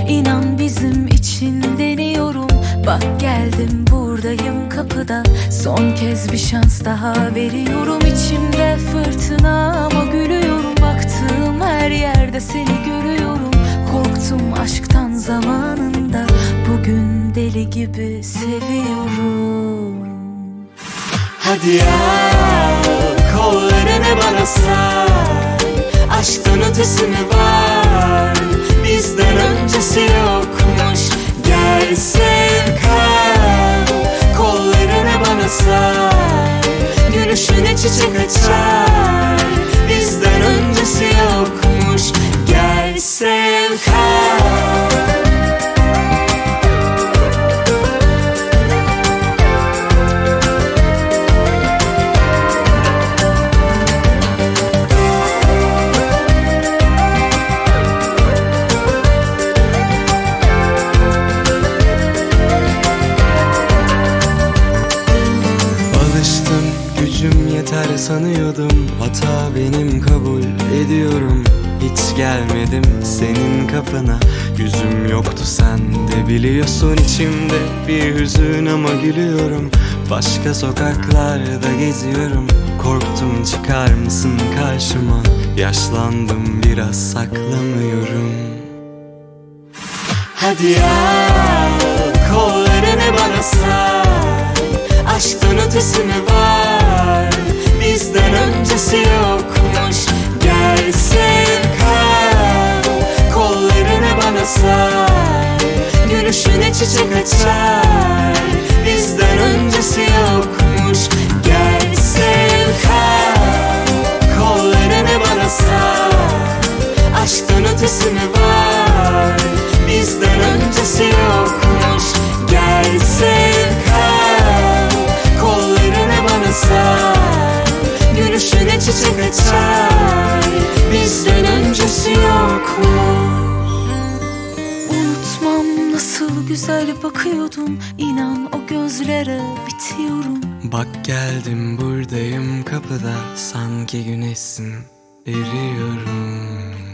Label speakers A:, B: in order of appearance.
A: İnan bizim için deniyorum. Bak geldim buradayım kapıda. Son kez bir şans daha veriyorum. İçimde fırtına ama gülüyorum. Baktığım her yerde seni görüyorum. Korktum aşktan zamanında. Bugün deli gibi seviyorum.
B: Hadi ya, kollarını bana sar. Aşktan ötesi mi var? Bizden öncesi yokmuş. Gel sev kal, kollarını bana sar. Gülüşüne çiçek açar. Bizden öncesi yokmuş. Gel sev kal. Gücüm yeter sanıyordum, hata benim kabul ediyorum. Hiç gelmedim senin kapına, yüzüm yoktu sen de biliyorsun. İçimde bir hüzün ama gülüyorum. Başka sokaklarda geziyorum. Korktum çıkar mısın karşıma, yaşlandım biraz saklamıyorum. Hadi ya, kollarını bana sar. Aşktan ötesi mi var? Bizden öncesi yokmuş. Gel sev kal, kollarını bana sar. Gülüşüne çiçek açar. Bizden öncesi yokmuş. Gel sev kal, kollarını bana sar. Aşktan ötesi mi var? Bizden öncesi yokmuş. Gel sev kal, kollarını bana sar. Gülüşüne çiçek açar. Bizden öncesi yokmuş.
A: Unutmam nasıl güzel bakıyordum. İnan o gözlere bitiyorum.
B: Bak geldim buradayım kapıda. Sanki güneşsin, eriyorum.